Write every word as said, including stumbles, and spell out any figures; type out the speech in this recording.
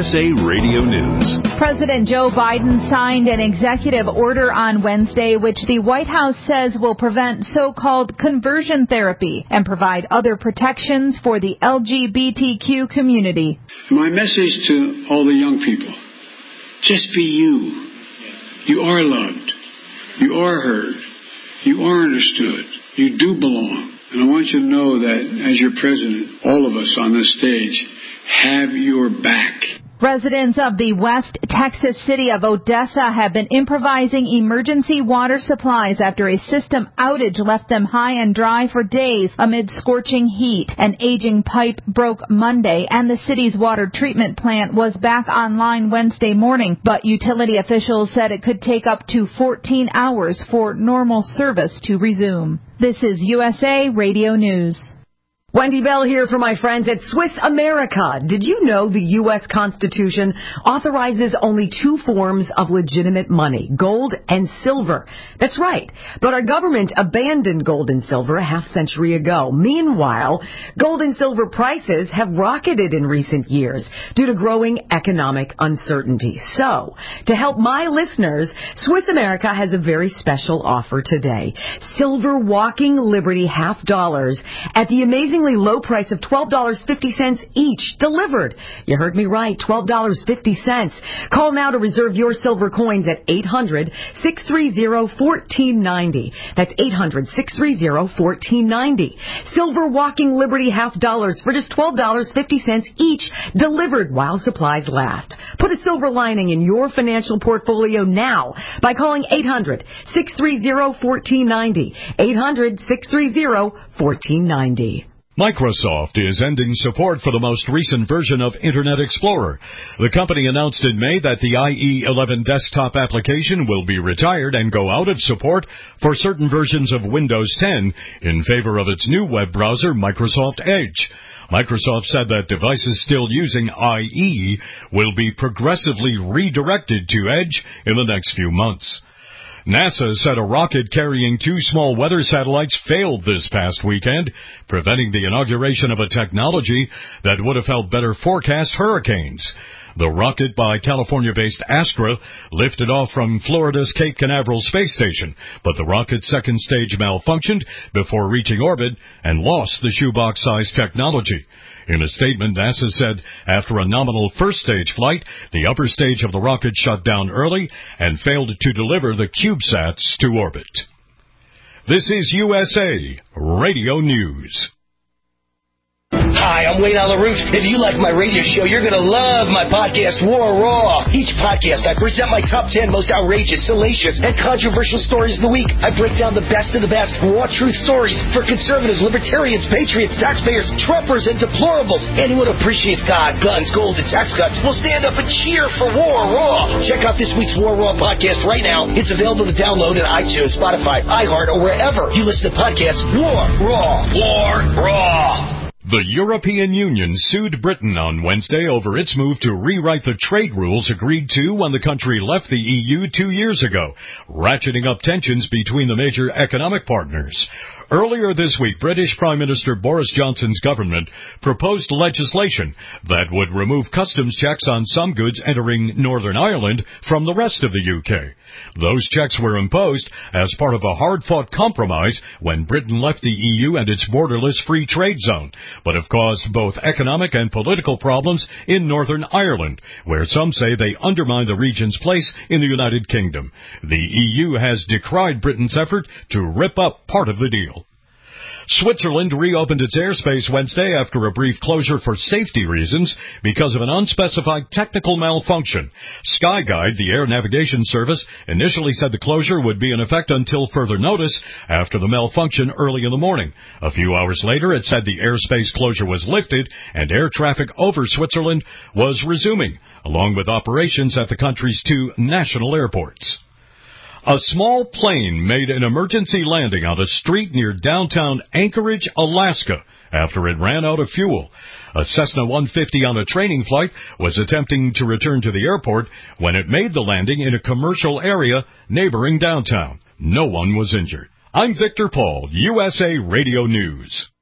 S A Radio News. President Joe Biden signed an executive order on Wednesday which the White House says will prevent so-called conversion therapy and provide other protections for the L G B T Q community. My message to all the young people, just be you. You are loved. You are heard. You are understood. You do belong. And I want you to know that as your president, all of us on this stage have your back. Residents of the West Texas city of Odessa have been improvising emergency water supplies after a system outage left them high and dry for days amid scorching heat. An aging pipe broke Monday, and the city's water treatment plant was back online Wednesday morning, but utility officials said it could take up to fourteen hours for normal service to resume. This is U S A Radio News. Wendy Bell here for my friends at Swiss America. Did you know the U S Constitution authorizes only two forms of legitimate money, gold and silver? That's right. But our government abandoned gold and silver a half century ago. Meanwhile, gold and silver prices have rocketed in recent years due to growing economic uncertainty. So, to help my listeners, Swiss America has a very special offer today. Silver Walking Liberty half dollars at the amazing low price of twelve dollars and fifty cents each, delivered. You heard me right, twelve dollars and fifty cents. Call now to reserve your silver coins at eight hundred, six three zero, one four nine zero. That's eight hundred, six three zero, one four nine zero. Silver Walking Liberty half dollars for just twelve dollars and fifty cents each, delivered while supplies last. Put a silver lining in your financial portfolio now by calling eight hundred, six three zero, one four nine zero. eight hundred, six three zero, one four nine zero. Microsoft is ending support for the most recent version of Internet Explorer. The company announced in May that the I E eleven desktop application will be retired and go out of support for certain versions of Windows ten in favor of its new web browser, Microsoft Edge. Microsoft said that devices still using I E will be progressively redirected to Edge in the next few months. NASA said a rocket carrying two small weather satellites failed this past weekend, preventing the inauguration of a technology that would have helped better forecast hurricanes. The rocket by California-based Astra lifted off from Florida's Cape Canaveral space station, but the rocket's second stage malfunctioned before reaching orbit and lost the shoebox-sized technology. In a statement, NASA said after a nominal first-stage flight, the upper stage of the rocket shut down early and failed to deliver the CubeSats to orbit. This is U S A Radio News. Hi, I'm Wayne Alaroot. If you like my radio show, you're going to love my podcast, War Raw. Each podcast, I present my top ten most outrageous, salacious, and controversial stories of the week. I break down the best of the best raw truth stories for conservatives, libertarians, patriots, taxpayers, Trumpers, and deplorables. Anyone who appreciates God, guns, gold, and tax cuts will stand up and cheer for War Raw. Check out this week's War Raw podcast right now. It's available to download in iTunes, Spotify, iHeart, or wherever you listen to podcasts. War Raw. War Raw. The European Union sued Britain on Wednesday over its move to rewrite the trade rules agreed to when the country left the E U two years ago, ratcheting up tensions between the major economic partners. Earlier this week, British Prime Minister Boris Johnson's government proposed legislation that would remove customs checks on some goods entering Northern Ireland from the rest of the U K. Those checks were imposed as part of a hard-fought compromise when Britain left the E U and its borderless free trade zone, but have caused both economic and political problems in Northern Ireland, where some say they undermine the region's place in the United Kingdom. The E U has decried Britain's effort to rip up part of the deal. Switzerland reopened its airspace Wednesday after a brief closure for safety reasons because of an unspecified technical malfunction. Skyguide, the air navigation service, initially said the closure would be in effect until further notice after the malfunction early in the morning. A few hours later, it said the airspace closure was lifted and air traffic over Switzerland was resuming, along with operations at the country's two national airports. A small plane made an emergency landing on a street near downtown Anchorage, Alaska, after it ran out of fuel. A Cessna one fifty on a training flight was attempting to return to the airport when it made the landing in a commercial area neighboring downtown. No one was injured. I'm Victor Paul, U S A Radio News.